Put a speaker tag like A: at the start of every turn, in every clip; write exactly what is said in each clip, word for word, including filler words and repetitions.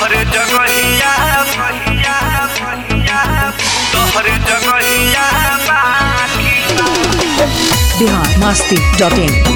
A: तोहर जगहिया महिया महिया तोहर जगहिया बाकी
B: बिहार मस्ती डॉट इन।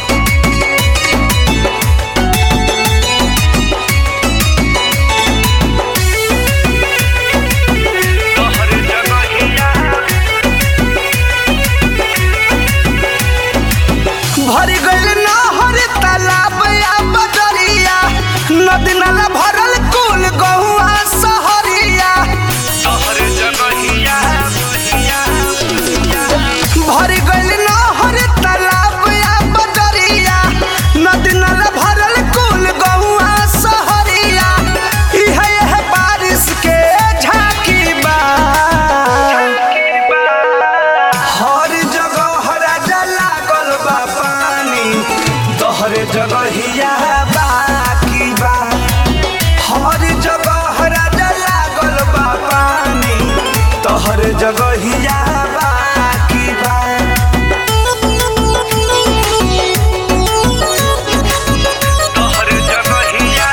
A: भर गइल नहर तालाब या बदरिया नदी नाला भरल कुल गहुआ सहरिया तोहर जगहिया महिया भर गइल नहर तालाब या बदरिया नदी नाला भरल कुल गहुआ सहरिया इहे है बारिश के झांकी बा हर जगह राजा लागल बा तोहर जगहिया बाकी बा हर जगह राजा लागल बा पानी तोहर जगहिया बाकी बा तोहर जगहिया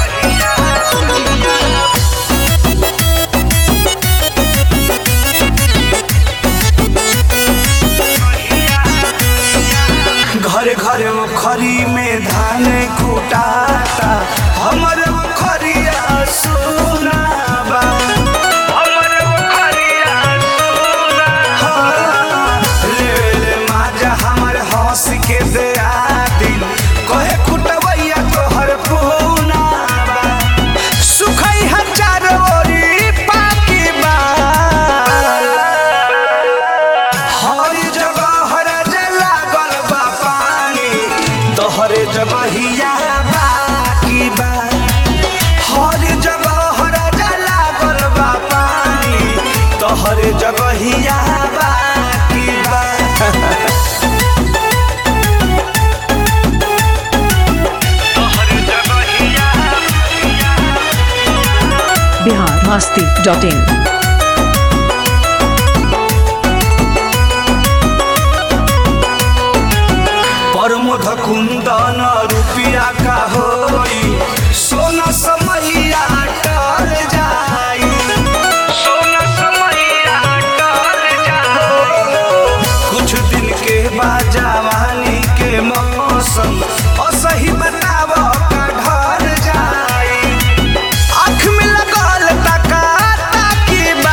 A: घर घर खरी में धान कुटाता हमर खरिया सोना बा हमर खरिया सोना ले ले माजा हमर हंस के दे दिल कहे कुटवैया तोहर पूना बा सुखई हजार ओरी पाकी बा हर जगह राजा लागल बा तोहर जगहिया बाकी बा हर जगह राजा लागल बा पानी तोहर जगहिया बाकी बा तोहर जगहिया
B: बिहार मस्ती डॉट इन।
A: परमोध कुंदन रुपिया का होई सोना समैया टल जाई सोना समैया टल जाई कुछ दिन के बाद जवानी के मौसम असही बताव का ढल जाई आँख में लगल तका ताकी बा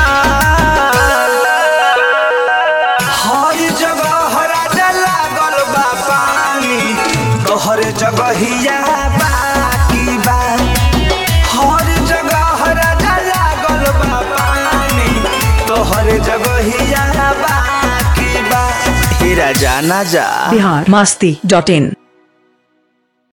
A: हर जगह राजा लागल बा तोहर जगहिया बाकी बा हर जगह राजा लागल बा पानी तोहर जगहिया बाकी बा हे राजा ना जा।
B: बिहार मस्ती डॉट इन।